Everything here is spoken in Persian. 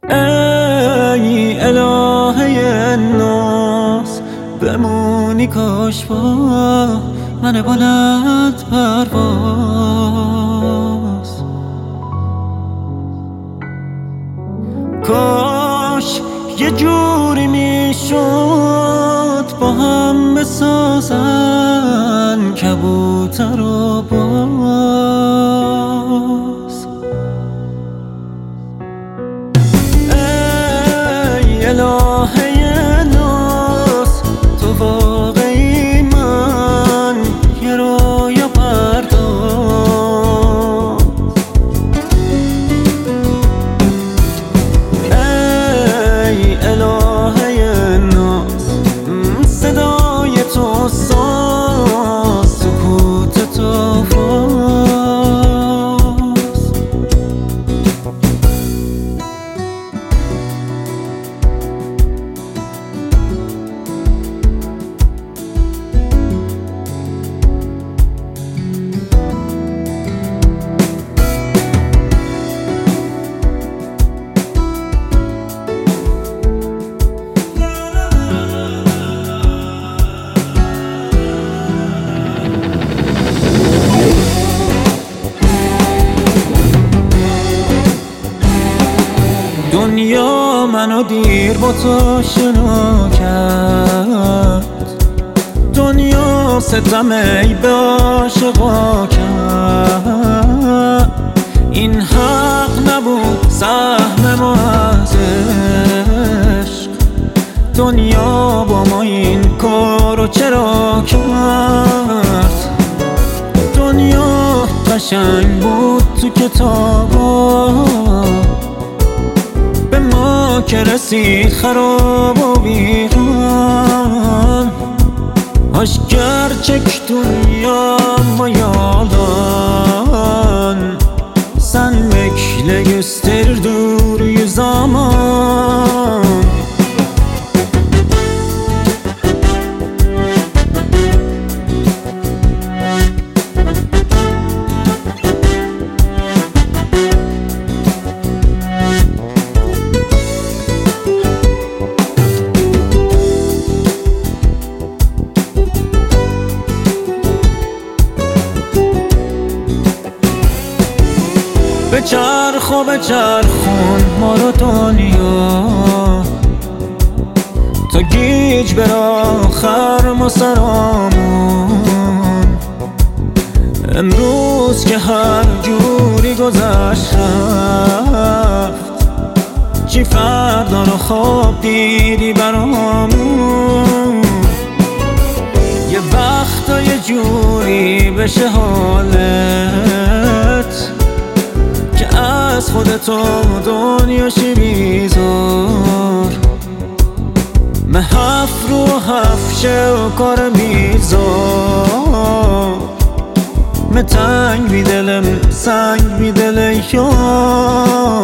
ای الهه ناز بمونی کاش با من بلند پرواز. کاش یه جوری میشد با هم بسازن کبوتر و باز. ای الهه ناز تو واقعی من یه رویا پرداز. ای الهه ناز صدای تو ساز سکوت تو فاز. دنیا منو دیر با تو شنا کرد، دنیا ستم ای به عاشقا کرد. این حق نبود سهم ما از عشق، دنیا با ما این کارو چرا کرد. دنیا قشنگ بود تو کتابا، به ما که رسید خراب و ویران. Hoş gerçek dünyama yalan, sen bekle gösterir dur zaman. بچرخ و بچرخون ما رو دنیا، تا گیج بر آخر ما سرامون. امروز که هر جوری گذشت رفت، چی فردا رو خواب دیدی برامون. یه وقتا یه جوری بشه حالت که از خودتو دنیاشی بیزار. محف رو حفشه و کار بیزار. تنگ بی دلم سنگ بی دل یار.